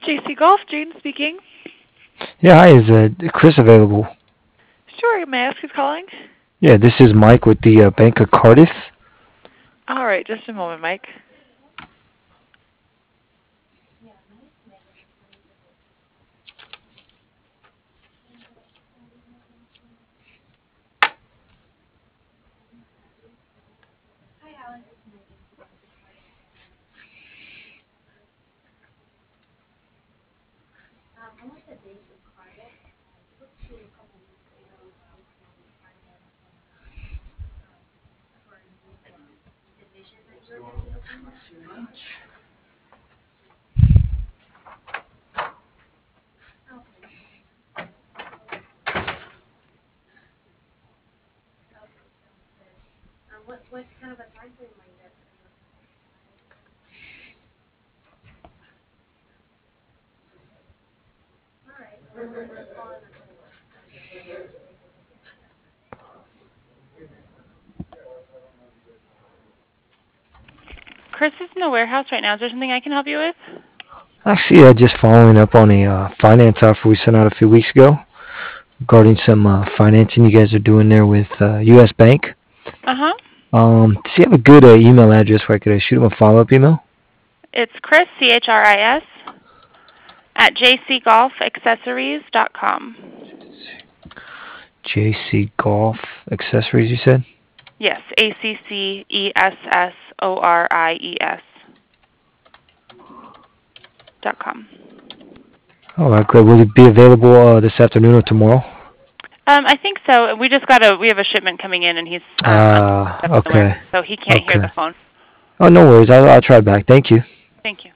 JC Golf, Jane speaking. Yeah, hi, is Chris available? Sure, may I ask who's calling? Yeah, this is Mike with the Bank of Cardiff. All right, just a moment, Mike. Chris is in the warehouse right now. Is there something I can help you with? Actually, just following up on a finance offer we sent out a few weeks ago regarding some financing you guys are doing there with U.S. Bank. Uh-huh. Does he have a good email address where I could shoot him a follow-up email? It's Chris, C-H-R-I-S, at jcgolfaccessories.com. JC Golf Accessories, you said? Yes, A-C-C-E-S-S-O-R-I-E-S .com. All right, great. Will it be available this afternoon or tomorrow? I think so. We have a shipment coming in, and he's Okay. so he can't hear Okay. the phone. Oh, no worries. I'll try back. Thank you. Thank you.